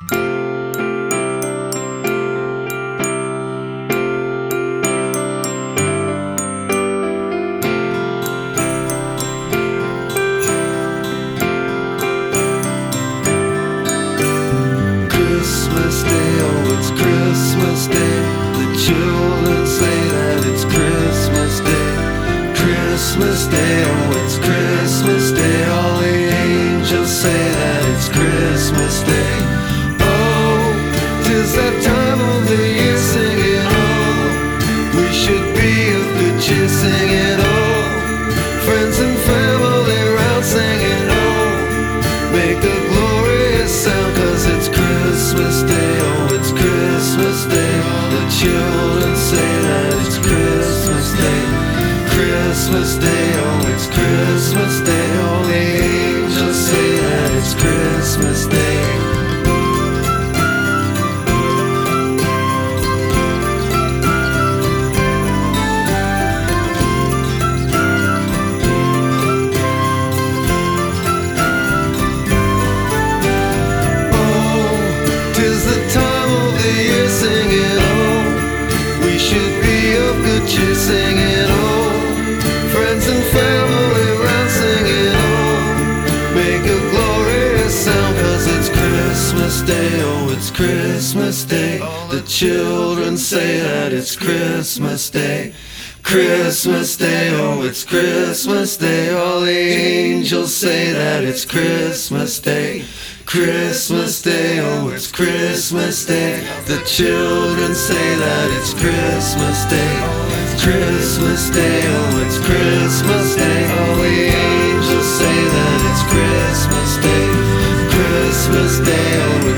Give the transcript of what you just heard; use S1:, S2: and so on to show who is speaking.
S1: Christmas Day, oh it's Christmas Day. The children say that it's Christmas Day. Christmas Day, oh it's Christmas Day. All the angels say that it's Christmas Day. Oh, 'tis that time of the year singing, oh, we should be of good cheer singing, oh, friends and family round singing, oh, make a glorious sound 'cause it's Christmas Day, oh it's Christmas Day. The children say that it's Christmas Day. Christmas Day, oh it's Christmas Day. All the angels say that it's Christmas Day. Cheer singing, oh, friends and family round singing, oh, make a glorious sound 'cause it's Christmas Day, oh it's Christmas Day. The children say that it's Christmas Day. Christmas Day, oh it's Christmas Day. All the angels say that it's Christmas Day. Christmas Day, oh it's Christmas Day. The children say that it's Christmas Day. Christmas Day, oh it's Christmas Day. All the angels say that it's Christmas Day. Christmas Day, oh